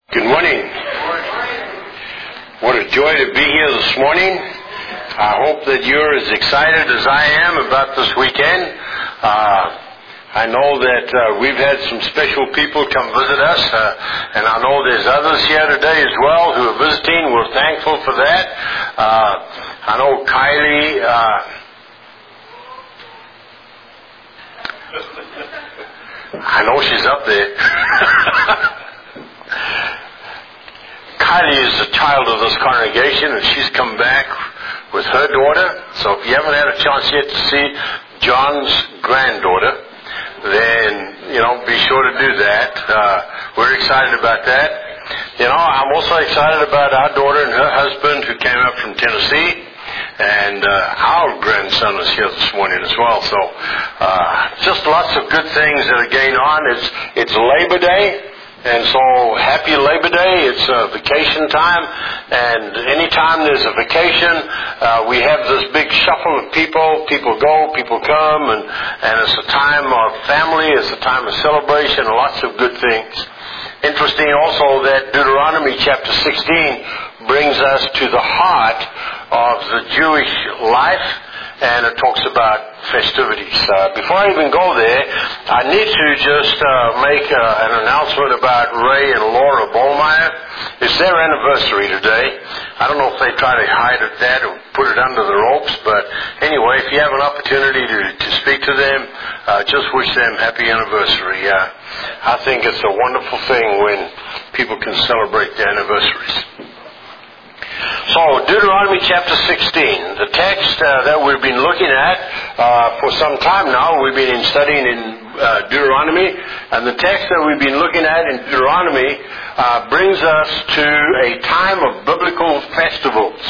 Good morning. What a joy to be here this morning. I hope that you're as excited as I am about this weekend. I know that we've had some special people come visit us, and I know there's others here today as well who are visiting. We're thankful for that. I know Kylie... I know she's up there. Kylie is a child of this congregation, and she's come back with her daughter. So if you haven't had a chance yet to see John's granddaughter, then, be sure to do that. We're excited about that. I'm also excited about our daughter and her husband who came up from Tennessee. And our grandson is here this morning as well. So just lots of good things that are going on. It's Labor Day. And so, happy Labor Day. It's vacation time. And anytime there's a vacation, we have this big shuffle of people. People go, people come. And it's a time of family. It's a time of celebration. Lots of good things. Interesting also that Deuteronomy chapter 16 brings us to the heart of the Jewish life, and it talks about festivities. Before I even go there, I need to just make an announcement about Ray and Laura Bollmeyer. It's their anniversary today. I don't know if they try to hide that or put it under the ropes, but anyway, if you have an opportunity to speak to them, just wish them happy anniversary. I think it's a wonderful thing when people can celebrate their anniversaries. So, Deuteronomy chapter 16, the text that we've been looking at for some time now. We've been studying in Deuteronomy, and the text that we've been looking at in Deuteronomy brings us to a time of biblical festivals.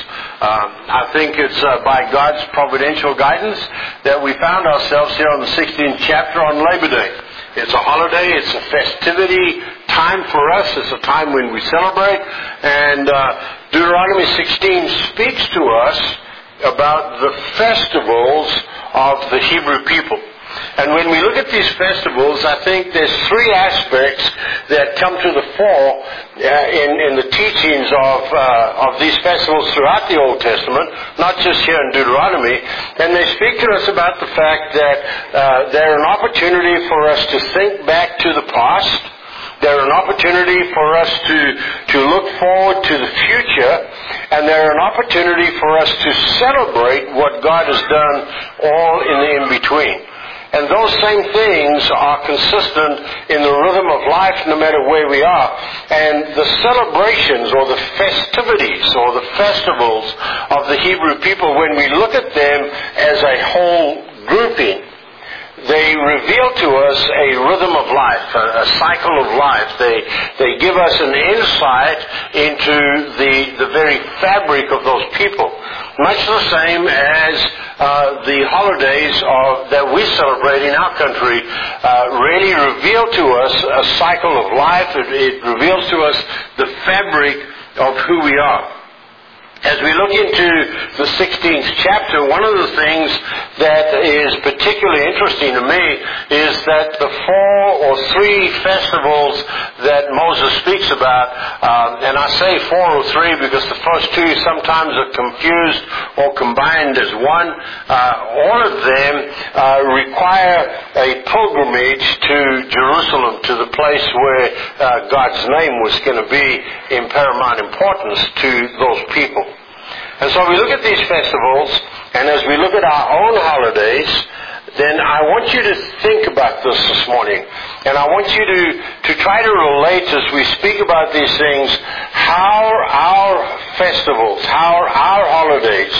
I think it's by God's providential guidance that we found ourselves here on the 16th chapter on Labor Day. It's a holiday, it's a festivity time for us, it's a time when we celebrate, and Deuteronomy 16 speaks to us about the festivals of the Hebrew people. And when we look at these festivals, I think there's three aspects that come to the fore in the teachings of these festivals throughout the Old Testament, not just here in Deuteronomy. And they speak to us about the fact that they're an opportunity for us to think back to the past. They're an opportunity for us to look forward to the future, and they're an opportunity for us to celebrate what God has done all in the in-between. And those same things are consistent in the rhythm of life no matter where we are. And the celebrations or the festivities or the festivals of the Hebrew people, when we look at them as a whole grouping, they reveal to us a rhythm of life, a cycle of life. They give us an insight into the very fabric of those people. Much the same as the holidays that we celebrate in our country really reveal to us a cycle of life. It reveals to us the fabric of who we are. As we look into the 16th chapter, one of the things that is particularly interesting to me is that the three festivals that Moses speaks about, and I say 4 or 3 because the first 2 sometimes are confused or combined as one, all of them require a pilgrimage to Jerusalem, to the place where God's name was going to be in paramount importance to those people. And so we look at these festivals, and as we look at our own holidays, then I want you to think about this morning. And I want you to try to relate as we speak about these things, how our festivals, how our holidays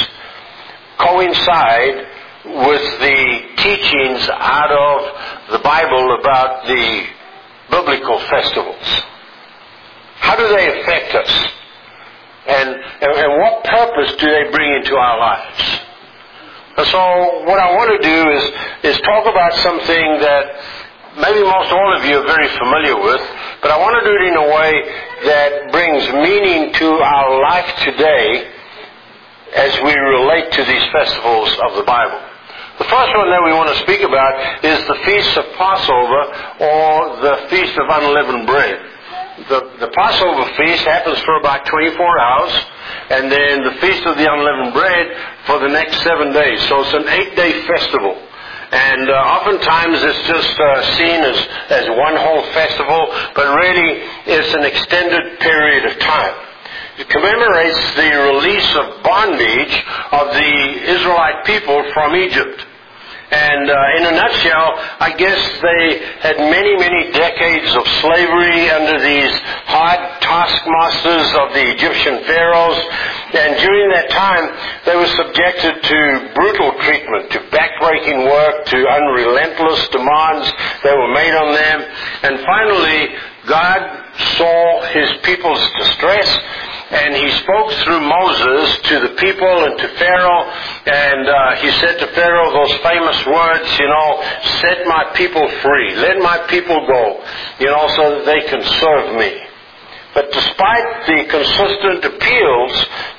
coincide with the teachings out of the Bible about the biblical festivals. How do they affect us? And what purpose do they bring into our lives? And so what I want to do is talk about something that maybe most all of you are very familiar with, but I want to do it in a way that brings meaning to our life today as we relate to these festivals of the Bible. The first one that we want to speak about is the Feast of Passover, or the Feast of Unleavened Bread. the Passover feast happens for about 24 hours, and then the Feast of the Unleavened Bread for the next 7 days. So it's an 8-day festival. And oftentimes it's just seen as one whole festival, but really it's an extended period of time. It commemorates the release of bondage of the Israelite people from Egypt. And in a nutshell, I guess they had many, many decades of slavery under these hard taskmasters of the Egyptian pharaohs. And during that time, they were subjected to brutal treatment, to backbreaking work, to unrelentless demands that were made on them. And finally, God saw His people's distress, and He spoke through Moses to the people and to Pharaoh, and He said to Pharaoh those famous words, set my people free, let my people go, so that they can serve me. But despite the consistent appeals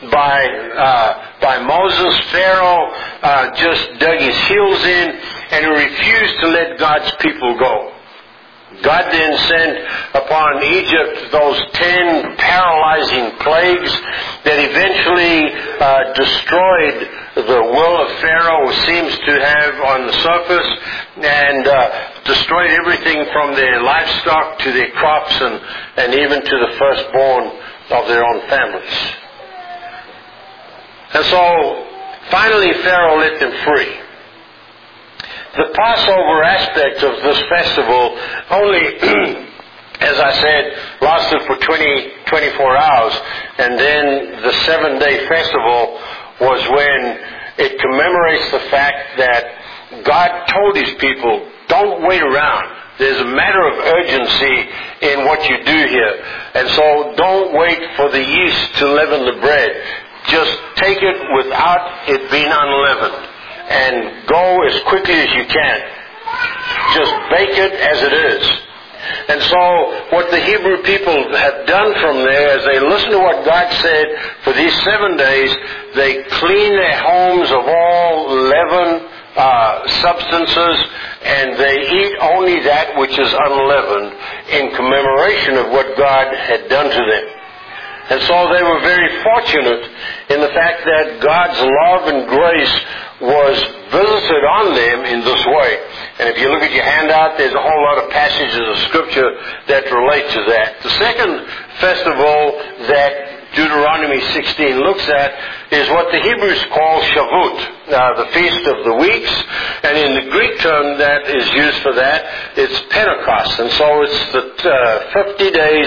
by Moses, Pharaoh just dug his heels in and refused to let God's people go. God then sent upon Egypt those 10 paralyzing plagues that eventually destroyed the will of Pharaoh, who seems to have on the surface, and destroyed everything from their livestock to their crops and even to the firstborn of their own families. And so finally Pharaoh let them free. The Passover aspect of this festival only, as I said, lasted for 24 hours, and then the 7-day festival was when it commemorates the fact that God told His people, don't wait around. There's a matter of urgency in what you do here. And so don't wait for the yeast to leaven the bread. Just take it without it being unleavened, and go as quickly as you can. Just bake it as it is. And so what the Hebrew people have done from there, as they listen to what God said, for these 7 days, they clean their homes of all leaven substances, and they eat only that which is unleavened in commemoration of what God had done to them. And so they were very fortunate in the fact that God's love and grace was visited on them in this way. And if you look at your handout, there's a whole lot of passages of Scripture that relate to that. The second festival that Deuteronomy 16 looks at is what the Hebrews call Shavuot, the Feast of the Weeks. And in the Greek term that is used for that, it's Pentecost. And so it's the 50 days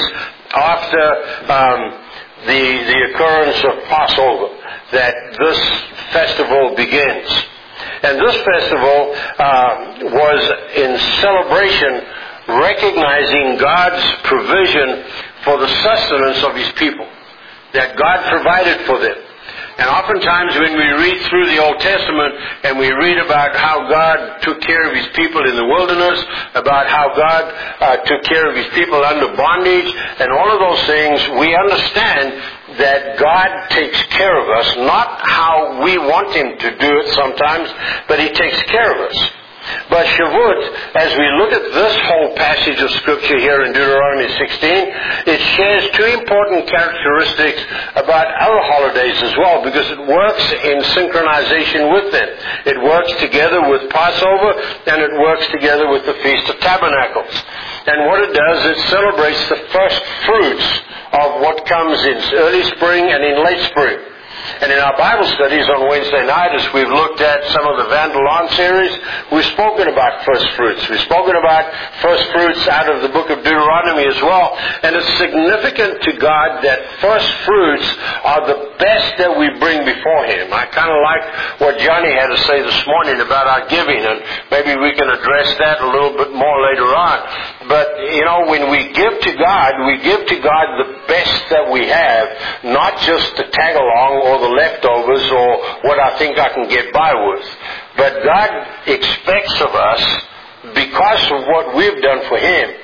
after the occurrence of Passover that this festival begins. And this festival was in celebration, recognizing God's provision for the sustenance of His people, that God provided for them. And oftentimes when we read through the Old Testament and we read about how God took care of His people in the wilderness, about how God took care of His people under bondage, and all of those things, we understand that God takes care of us, not how we want Him to do it sometimes, but He takes care of us. But Shavuot, as we look at this whole passage of Scripture here in Deuteronomy 16, it shares two important characteristics about our holidays as well, because it works in synchronization with them. It works together with Passover, and it works together with the Feast of Tabernacles. And what it does, it celebrates the first fruits of what comes in early spring and in late spring. And in our Bible studies on Wednesday night, as we've looked at some of the Vandalon series, we've spoken about first fruits. We've spoken about first fruits out of the book of Deuteronomy as well. And it's significant to God that first fruits are the best that we bring before Him. I kind of like what Johnny had to say this morning about our giving, and maybe we can address that a little bit more later on. But, when we give to God the best that we have, not just to tag along or the leftovers or what I think I can get by with. But God expects of us, because of what we've done for Him,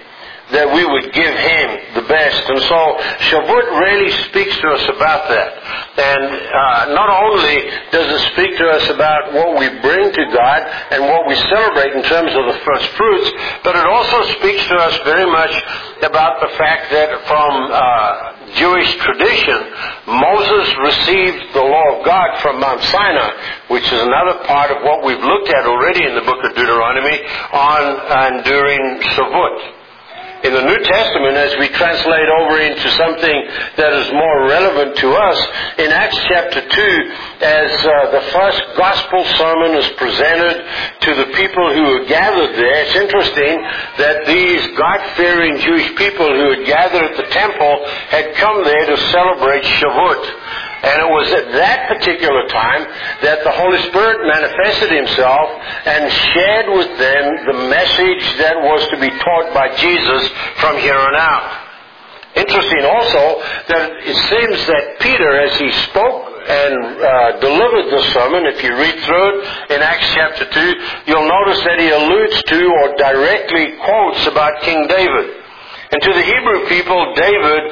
that we would give Him the best. And so Shavuot really speaks to us about that. And not only does it speak to us about what we bring to God and what we celebrate in terms of the first fruits, but it also speaks to us very much about the fact that from Jewish tradition, Moses received the law of God from Mount Sinai, which is another part of what we've looked at already in the book of Deuteronomy on and during Shavuot. In the New Testament, as we translate over into something that is more relevant to us, in Acts chapter 2, as the first gospel sermon is presented to the people who were gathered there, it's interesting that these God-fearing Jewish people who had gathered at the temple had come there to celebrate Shavuot. And it was at that particular time that the Holy Spirit manifested Himself and shared with them the message that was to be taught by Jesus from here on out. Interesting also that it seems that Peter, as he spoke and delivered the sermon, if you read through it in Acts chapter 2, you'll notice that he alludes to or directly quotes about King David. And to the Hebrew people, David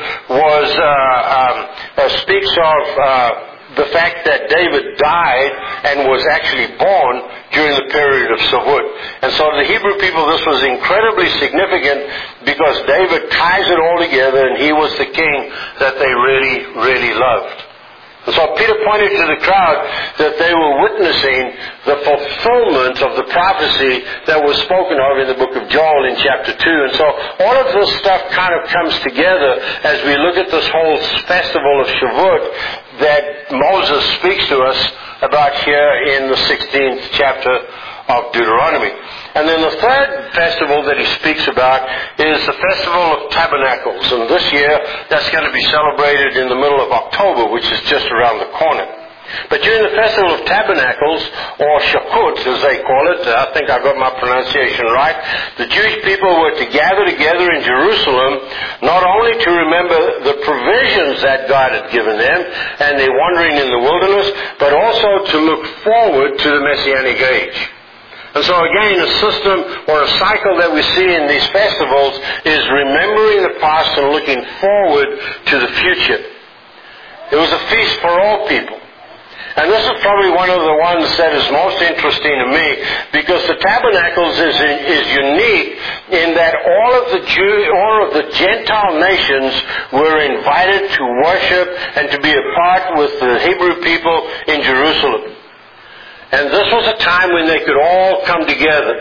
speaks of the fact that David died and was actually born during the period of Shavuot. And so to the Hebrew people, this was incredibly significant because David ties it all together, and he was the king that they really, really loved. And so Peter pointed to the crowd that they were witnessing the fulfillment of the prophecy that was spoken of in the book of Joel in chapter 2. And so all of this stuff kind of comes together as we look at this whole festival of Shavuot that Moses speaks to us about here in the 16th chapter of Deuteronomy. And then the third festival that he speaks about is the Festival of Tabernacles. And this year, that's going to be celebrated in the middle of October, which is just around the corner. But during the Festival of Tabernacles, or Shavuot as they call it, I think I got my pronunciation right, the Jewish people were to gather together in Jerusalem, not only to remember the provisions that God had given them, and their wandering in the wilderness, but also to look forward to the Messianic age. And so again, a system or a cycle that we see in these festivals is remembering the past and looking forward to the future. It was a feast for all people. And this is probably one of the ones that is most interesting to me, because the Tabernacles is unique in that all of the Gentile nations were invited to worship and to be a part with the Hebrew people in Jerusalem. And this was a time when they could all come together.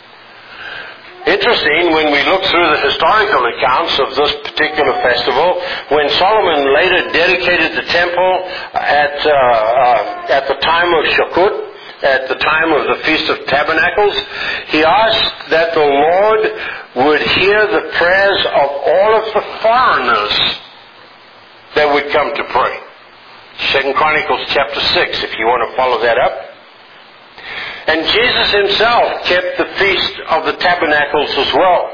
Interesting, when we look through the historical accounts of this particular festival, when Solomon later dedicated the temple at the time of Shavuot, at the time of the Feast of Tabernacles, he asked that the Lord would hear the prayers of all of the foreigners that would come to pray. 2 Chronicles chapter 6, if you want to follow that up. And Jesus Himself kept the Feast of the Tabernacles as well.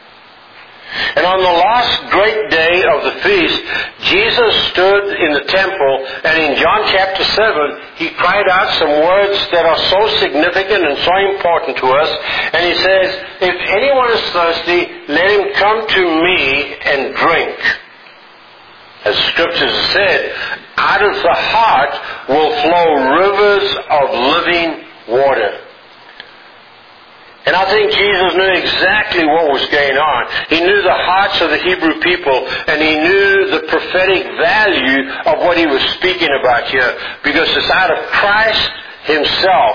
And on the last great day of the feast, Jesus stood in the temple, and in John chapter 7, He cried out some words that are so significant and so important to us. And He says, "If anyone is thirsty, let him come to me and drink." As the Scriptures have said, out of the heart will flow rivers of living water. And I think Jesus knew exactly what was going on. He knew the hearts of the Hebrew people, and He knew the prophetic value of what He was speaking about here, because it's out of Christ Himself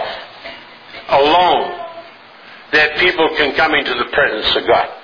alone that people can come into the presence of God.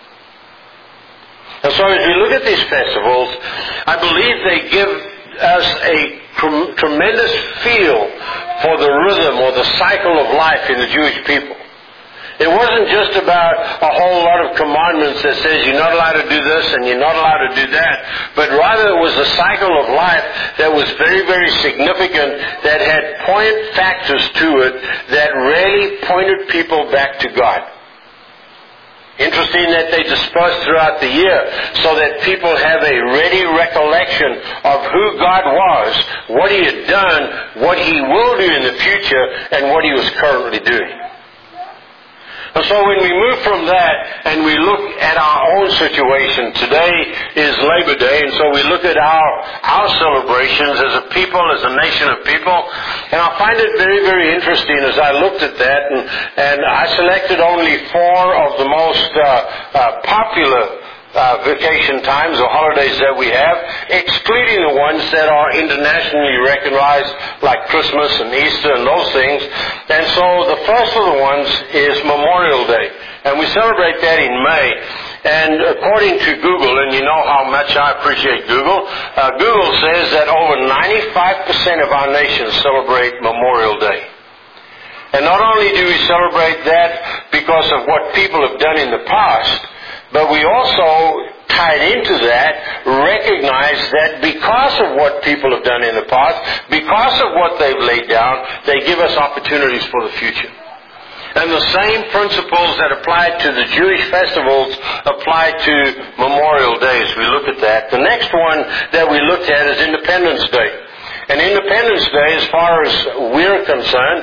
And so as we look at these festivals, I believe they give us a tremendous feel for the rhythm or the cycle of life in the Jewish people. It wasn't just about a whole lot of commandments that says you're not allowed to do this and you're not allowed to do that, but rather it was a cycle of life that was very, very significant, that had point factors to it that really pointed people back to God. Interesting that they dispersed throughout the year so that people have a ready recollection of who God was, what He had done, what He will do in the future, and what He was currently doing. And so when we move from that and we look at our own situation, today is Labor Day, and so we look at our celebrations as a people, as a nation of people, and I find it very, very interesting as I looked at that, and I selected only 4 of the most popular vacation times or holidays that we have, excluding the ones that are internationally recognized, like Christmas and Easter and those things. And so the first of the ones is Memorial Day, and we celebrate that in May. And according to Google, and you know how much I appreciate Google, Google says that over 95% of our nation celebrate Memorial Day. And not only do we celebrate that because of what people have done in the past, but we also, tied into that, recognize that because of what people have done in the past, because of what they've laid down, they give us opportunities for the future. And the same principles that apply to the Jewish festivals apply to Memorial Days. We look at that. The next one that we looked at is Independence Day. And Independence Day, as far as we're concerned,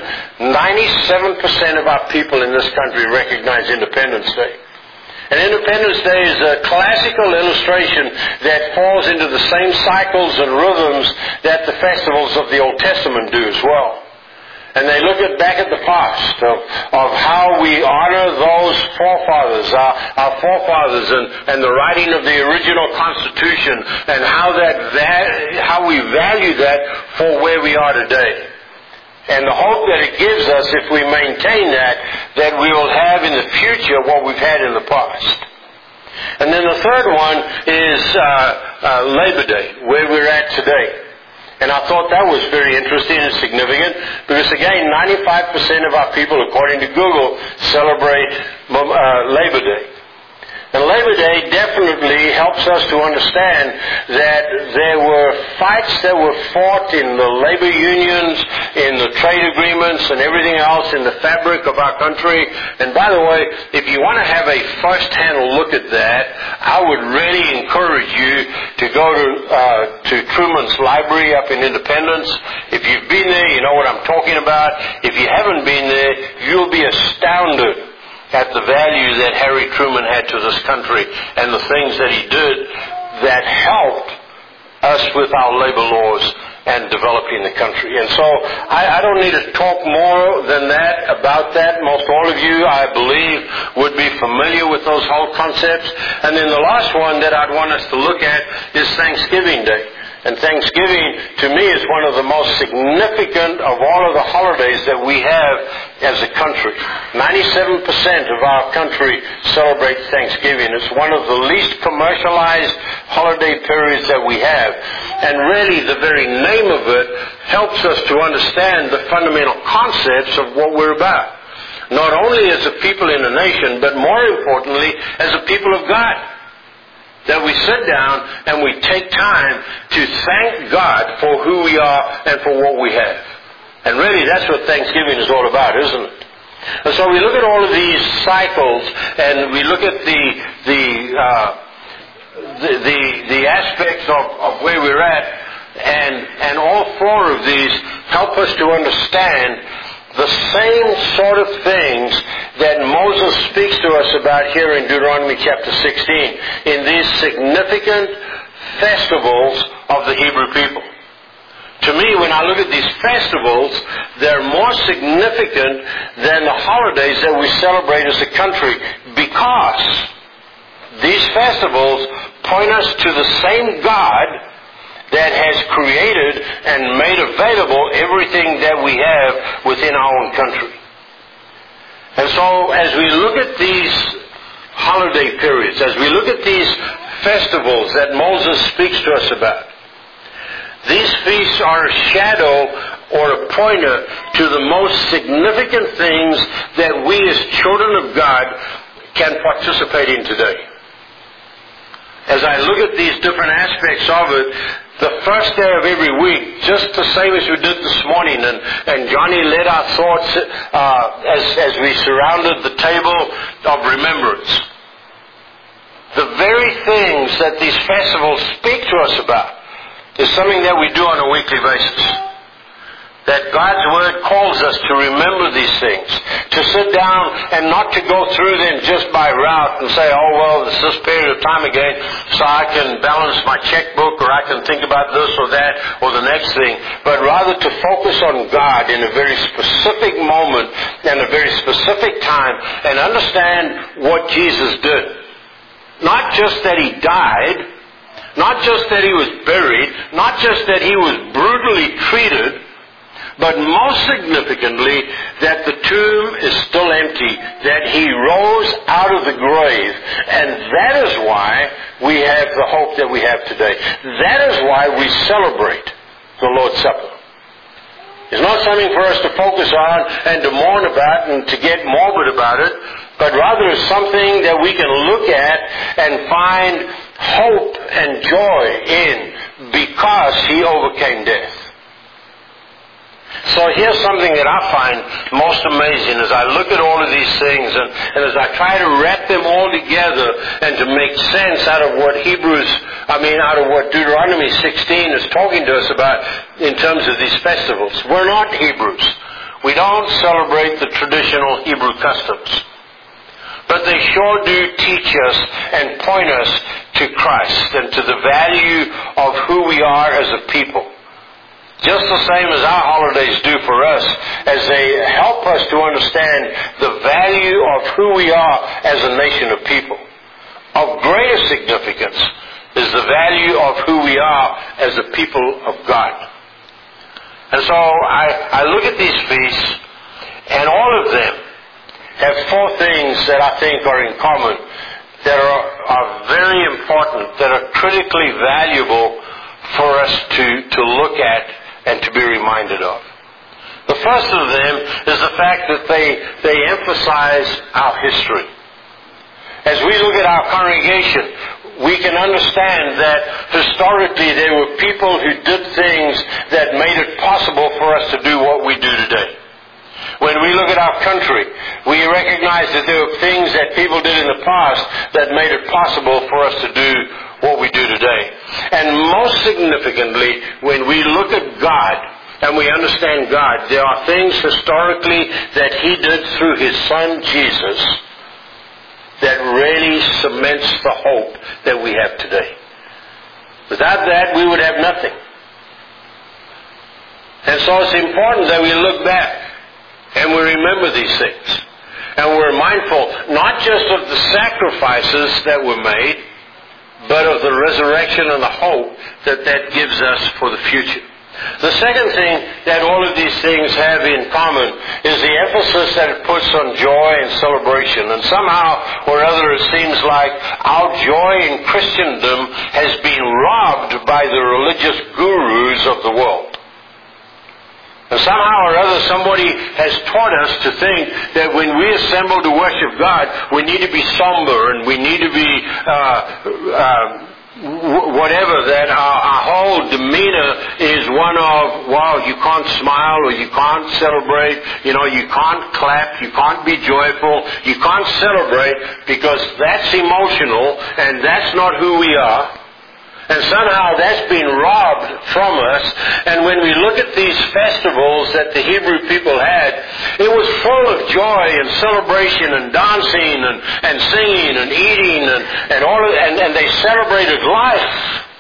97% of our people in this country recognize Independence Day. And Independence Day is a classical illustration that falls into the same cycles and rhythms that the festivals of the Old Testament do as well. And they look back at the past of how we honor those forefathers, our forefathers, and the writing of the original Constitution, and how we value that for where we are today. And the hope that it gives us, if we maintain that we will have in the future what we've had in the past. And then the third one is Labor Day, where we're at today. And I thought that was very interesting and significant, because again, 95% of our people, according to Google, celebrate Labor Day. And Labor Day definitely helps us to understand that there were fights that were fought in the labor unions, in the trade agreements, and everything else in the fabric of our country. And by the way, if you want to have a first-hand look at that, I would really encourage you to go to Truman's Library up in Independence. If you've been there, you know what I'm talking about. If you haven't been there, you'll be astounded at the value that Harry Truman had to this country and the things that he did that helped us with our labor laws and developing the country. And so I don't need to talk more than that about that. Most all of you, I believe, would be familiar with those whole concepts. And then the last one that I'd want us to look at is Thanksgiving Day. And Thanksgiving, to me, is one of the most significant of all of the holidays that we have as a country. 97% of our country celebrates Thanksgiving. It's one of the least commercialized holiday periods that we have. And really, the very name of it helps us to understand the fundamental concepts of what we're about. Not only as a people in a nation, but more importantly, as a people of God. That we sit down and we take time to thank God for who we are and for what we have. And really, that's what Thanksgiving is all about, isn't it? And so we look at all of these cycles, and we look at the aspects of where we're at, and all 4 of these help us to understand the same sort of things that Moses speaks to us about here in Deuteronomy chapter 16, in these significant festivals of the Hebrew people. To me, when I look at these festivals, they're more significant than the holidays that we celebrate as a country, because these festivals point us to the same God that has created and made available everything that we have within our own country. And so as we look at these holiday periods, as we look at these festivals that Moses speaks to us about, these feasts are a shadow or a pointer to the most significant things that we as children of God can participate in today. As I look at these different aspects of it, the first day of every week, just the same as we did this morning, and Johnny led our thoughts as we surrounded the table of remembrance. The very things that these festivals speak to us about is something that we do on a weekly basis. That God's Word calls us to remember these things, to sit down and not to go through them just by route and say, oh, well, it's this period of time again, so I can balance my checkbook, or I can think about this or that or the next thing, but rather to focus on God in a very specific moment and a very specific time and understand what Jesus did. Not just that He died, not just that He was buried, not just that He was brutally treated, but most significantly, that the tomb is still empty, that He rose out of the grave, and that is why we have the hope that we have today. That is why we celebrate the Lord's Supper. It's not something for us to focus on and to mourn about and to get morbid about it, but rather it's something that we can look at and find hope and joy in because He overcame death. So here's something that I find most amazing as I look at all of these things and as I try to wrap them all together and to make sense out of what out of what Deuteronomy 16 is talking to us about in terms of these festivals. We're not Hebrews. We don't celebrate the traditional Hebrew customs. But they sure do teach us and point us to Christ and to the value of who we are as a people. Just the same as our holidays do for us, as they help us to understand the value of who we are as a nation of people. Of greater significance is the value of who we are as a people of God. And so I look at these feasts, and all of them have four things that I think are in common, that are very important, that are critically valuable for us to look at and to be reminded of. The first of them is the fact that they emphasize our history. As we look at our congregation, we can understand that historically there were people who did things that made it possible for us to do what we do today. When we look at our country, we recognize that there were things that people did in the past that made it possible for us to do what we do today. And most significantly, when we look at God and we understand God, there are things historically that He did through His Son Jesus that really cements the hope that we have today. Without that, we would have nothing. And so it's important that we look back and we remember these things. And we're mindful not just of the sacrifices that were made, but of the resurrection and the hope that gives us for the future. The second thing that all of these things have in common is the emphasis that it puts on joy and celebration. And somehow or other it seems like our joy in Christendom has been robbed by the religious gurus of the world. And somehow or other somebody has taught us to think that when we assemble to worship God, we need to be somber and we need to be whatever, that our whole demeanor is one of, wow, you can't smile or you can't celebrate, you can't clap, you can't be joyful, you can't celebrate because that's emotional and that's not who we are. And somehow that's been robbed from us. And when we look at these festivals that the Hebrew people had, it was full of joy and celebration and dancing and singing and eating and all of, and they celebrated life.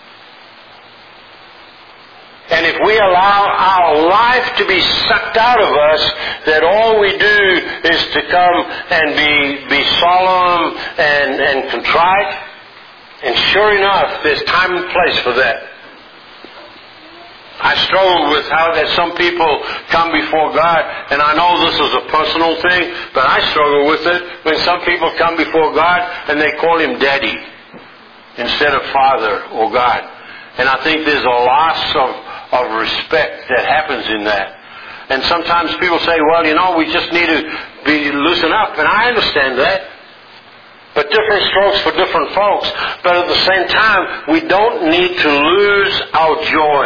And if we allow our life to be sucked out of us, that all we do is to come and be solemn and contrite. And sure enough, there's time and place for that. I struggle with how that some people come before God, and I know this is a personal thing, but I struggle with it when some people come before God and they call Him Daddy instead of Father or God. And I think there's a loss of respect that happens in that. And sometimes people say, well, we just need to loosen up, and I understand that. But different strokes for different folks. But at the same time, we don't need to lose our joy.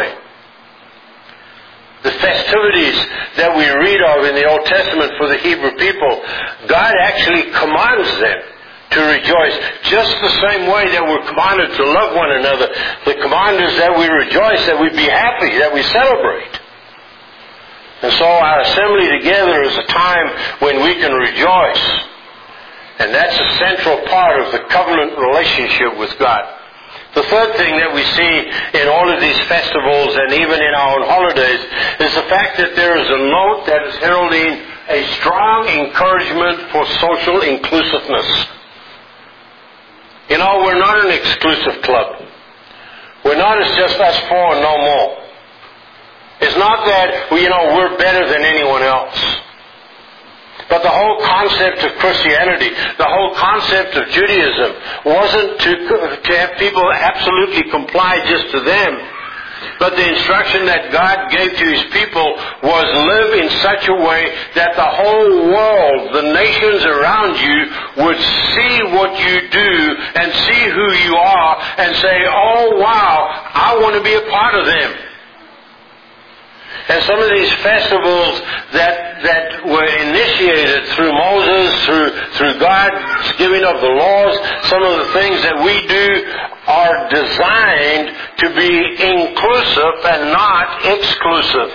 The festivities that we read of in the Old Testament for the Hebrew people, God actually commands them to rejoice. Just the same way that we're commanded to love one another. The command is that we rejoice, that we be happy, that we celebrate. And so our assembly together is a time when we can rejoice. And that's a central part of the covenant relationship with God. The third thing that we see in all of these festivals and even in our own holidays is the fact that there is a note that is heralding a strong encouragement for social inclusiveness. You know, we're not an exclusive club. We're not as just us four and no more. It's not that, we're better than anyone else. But the whole concept of Christianity, the whole concept of Judaism, wasn't to have people absolutely comply just to them. But the instruction that God gave to His people was live in such a way that the whole world, the nations around you, would see what you do and see who you are and say, oh wow, I want to be a part of them. And some of these festivals that were initiated through Moses, through God's giving of the laws, some of the things that we do are designed to be inclusive and not exclusive.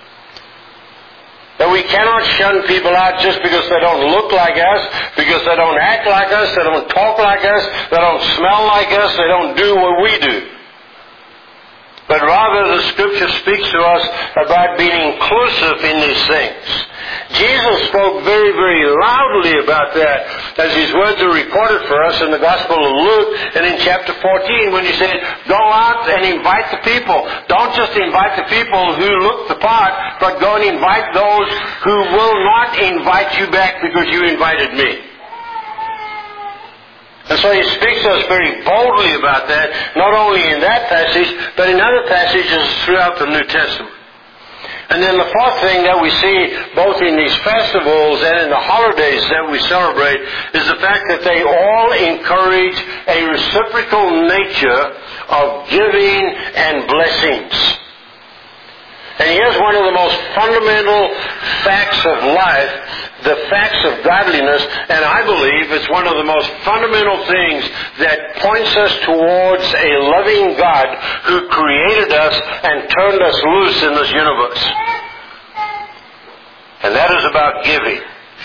That we cannot shun people out just because they don't look like us, because they don't act like us, they don't talk like us, they don't smell like us, they don't do what we do. But rather the Scripture speaks to us about being inclusive in these things. Jesus spoke very, very loudly about that as His words are recorded for us in the Gospel of Luke and in chapter 14 when He said, go out and invite the people. Don't just invite the people who look the part, but go and invite those who will not invite you back because you invited me. And so He speaks to us very boldly about that, not only in that passage, but in other passages throughout the New Testament. And then the fourth thing that we see both in these festivals and in the holidays that we celebrate is the fact that they all encourage a reciprocal nature of giving and blessings. And here's one of the most fundamental facts of life, the facts of godliness, and I believe it's one of the most fundamental things that points us towards a loving God who created us and turned us loose in this universe. And that is about giving.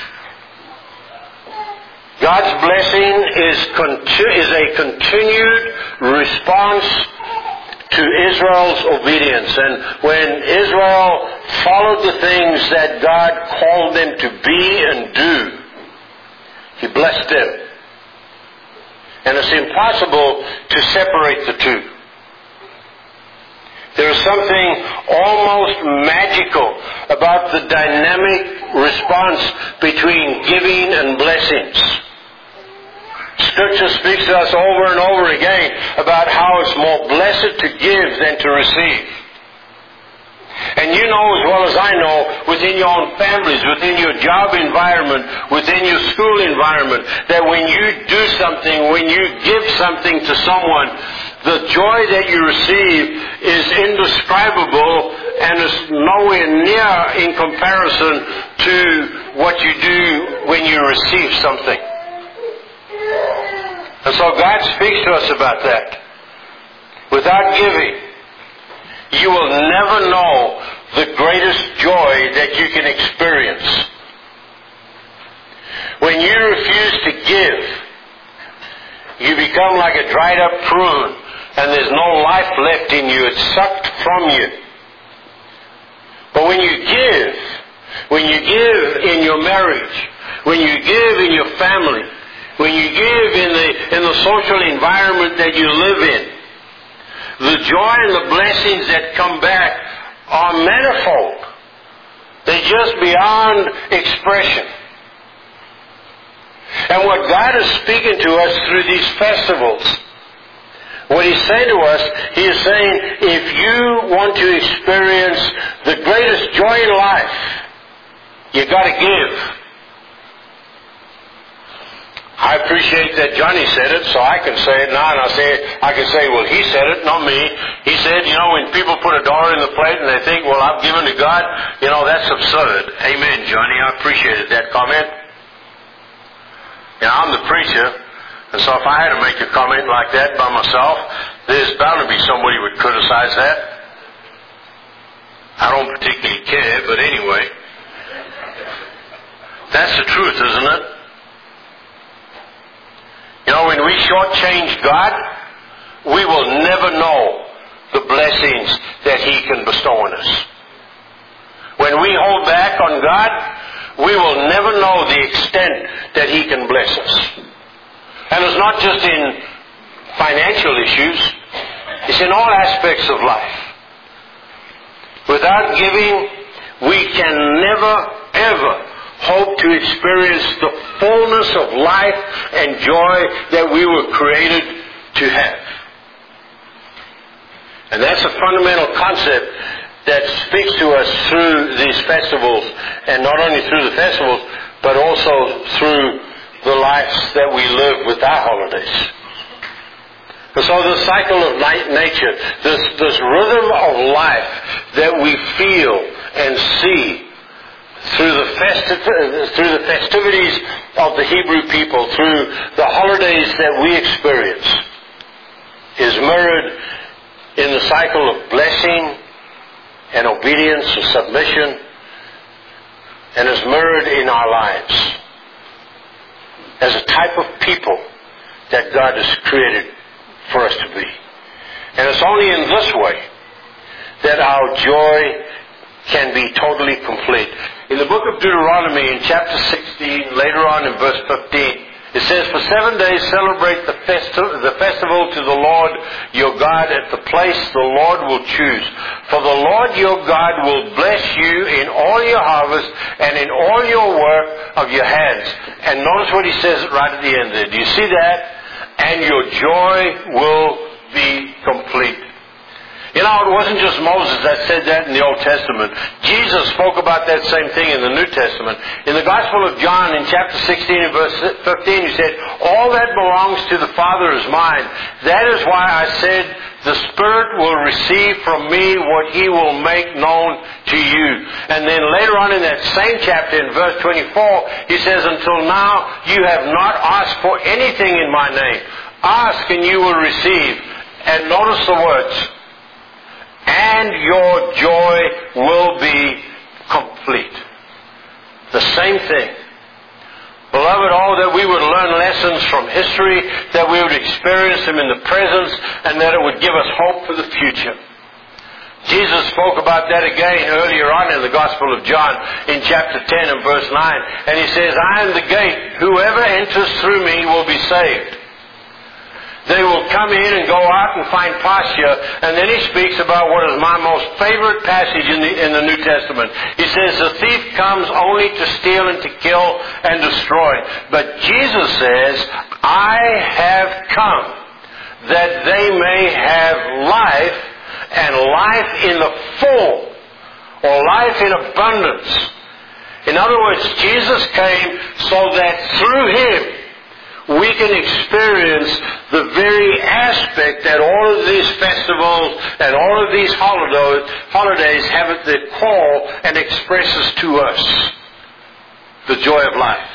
God's blessing is a continued response to Israel's obedience. And when Israel followed the things that God called them to be and do, He blessed them. And it's impossible to separate the two. There is something almost magical about the dynamic response between giving and blessings. Scripture speaks to us over and over again about how it's more blessed to give than to receive. And you know as well as I know, within your own families, within your job environment, within your school environment, that when you do something, when you give something to someone, the joy that you receive is indescribable and is nowhere near in comparison to what you do when you receive something. And so God speaks to us about that. Without giving, you will never know the greatest joy that you can experience. When you refuse to give, you become like a dried up prune and there's no life left in you. It's sucked from you. But when you give in your marriage, when you give in your family, when you give in the social environment that you live in, the joy and the blessings that come back are manifold. They're just beyond expression. And what God is speaking to us through these festivals, what He's saying to us, He is saying, if you want to experience the greatest joy in life, you've got to give. I appreciate that Johnny said it, so I can say it now, and I can say, well, he said it, not me. He said, when people put $1 in the plate and they think, well, I've given to God, that's absurd. Amen, Johnny. I appreciated that comment. I'm the preacher, and so if I had to make a comment like that by myself, there's bound to be somebody who would criticize that. I don't particularly care, but anyway. That's the truth, isn't it? You know, when we shortchange God, we will never know the blessings that He can bestow on us. When we hold back on God, we will never know the extent that He can bless us. And it's not just in financial issues, it's in all aspects of life. Without giving, we can never, ever hope to experience the fullness of life and joy that we were created to have. And that's a fundamental concept that speaks to us through these festivals, and not only through the festivals, but also through the lives that we live with our holidays. And so the cycle of nature, this rhythm of life that we feel and see through the festivities of the Hebrew people, through the holidays that we experience, is mirrored in the cycle of blessing and obedience and submission, and is mirrored in our lives as a type of people that God has created for us to be. And it's only in this way that our joy can be totally complete. In the book of Deuteronomy, in chapter 16, later on in verse 15, it says, "For 7 days celebrate the festival to the Lord your God at the place the Lord will choose. For the Lord your God will bless you in all your harvest and in all your work of your hands." And notice what he says right at the end there. Do you see that? "And your joy will be complete." You know, it wasn't just Moses that said that in the Old Testament. Jesus spoke about that same thing in the New Testament. In the Gospel of John, in chapter 16 and verse 15, he said, "All that belongs to the Father is mine. That is why I said, the Spirit will receive from me what He will make known to you." And then later on in that same chapter, in verse 24, he says, "Until now you have not asked for anything in my name. Ask and you will receive." And notice the words, "and your joy will be complete." The same thing. Beloved, oh, that we would learn lessons from history, that we would experience them in the present, and that it would give us hope for the future. Jesus spoke about that again earlier on in the Gospel of John, in chapter 10 and verse 9. And he says, "I am the gate. Whoever enters through me will be saved. They will come in and go out and find pasture." And then he speaks about what is my most favorite passage in the New Testament. He says, "The thief comes only to steal and to kill and destroy. But Jesus says, I have come that they may have life, and life in the full," or life in abundance. In other words, Jesus came so that through Him we can experience the very aspect that all of these festivals and all of these holidays have at their core and expresses to us the joy of life.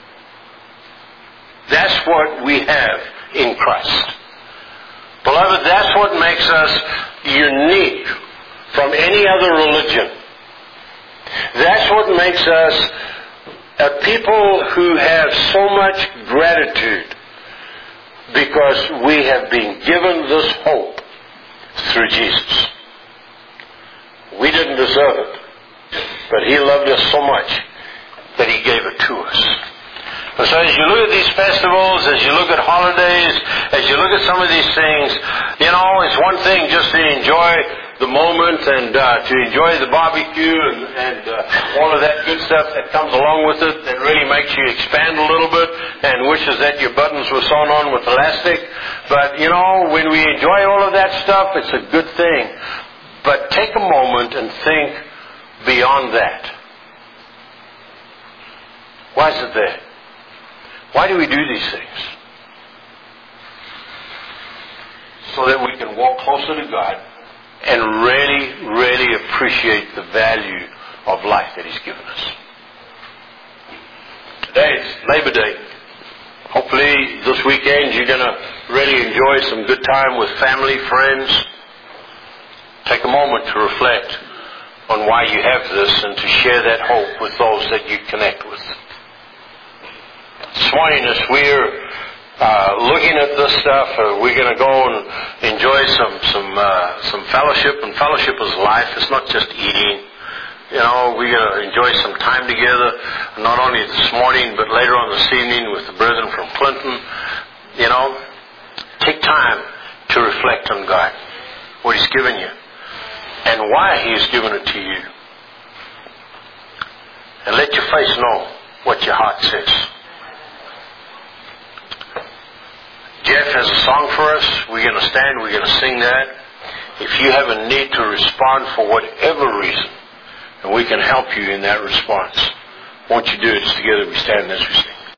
That's what we have in Christ. Beloved, that's what makes us unique from any other religion. That's what makes us a people who have so much gratitude, because we have been given this hope through Jesus. We didn't deserve it, but He loved us so much that He gave it to us. And so as you look at these festivals, as you look at holidays, as you look at some of these things, you know, it's one thing just to enjoy the moment and to enjoy the barbecue and all of that good stuff that comes along with it, that really makes you expand a little bit and wishes that your buttons were sewn on with elastic. But, you know, when we enjoy all of that stuff, it's a good thing. But take a moment and think beyond that. Why is it there? Why do we do these things? So that we can walk closer to God and really, really appreciate the value of life that He's given us. Today is Labor Day. Hopefully this weekend you're going to really enjoy some good time with family, friends. Take a moment to reflect on why you have this and to share that hope with those that you connect with. This morning, as we're looking at this stuff, we're going to go and enjoy some fellowship, and fellowship is life. It's not just eating. You know, we're going to enjoy some time together, not only this morning, but later on this evening with the brethren from Clinton. You know, take time to reflect on God, what He's given you, and why He's given it to you. And let your face know what your heart says. Jeff has a song for us. We're going to stand, we're going to sing that. If you have a need to respond for whatever reason, and we can help you in that response, won't you do it? Together we stand as we sing.